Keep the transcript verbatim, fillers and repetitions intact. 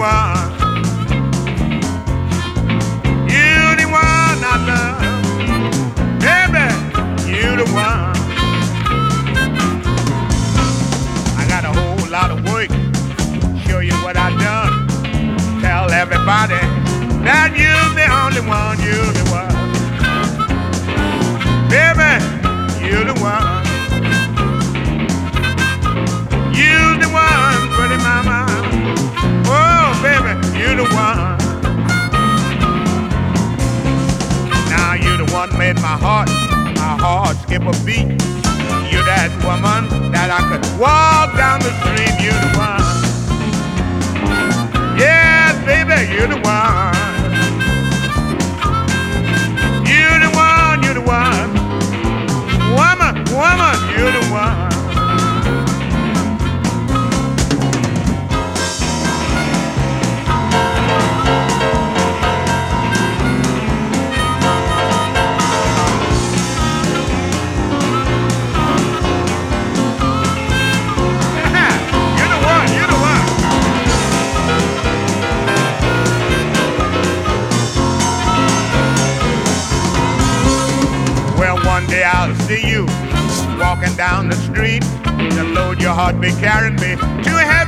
one. You the one I love. Baby, you the one. I got a whole lot of work. Show you what I done. Tell everybody that you're the only one. You're the one. Baby, you're the one. You're the one, pretty mama. Oh, baby, you're the one. Now you're the one made my heart, my heart skip a beat. You're that woman that I could walk down the street. You're the one. Yes, baby, you're the one. You're the one, you're the one. Woman, woman, you're the one. One day I'll see you walking down the street. The load your heart be carrying me to heaven.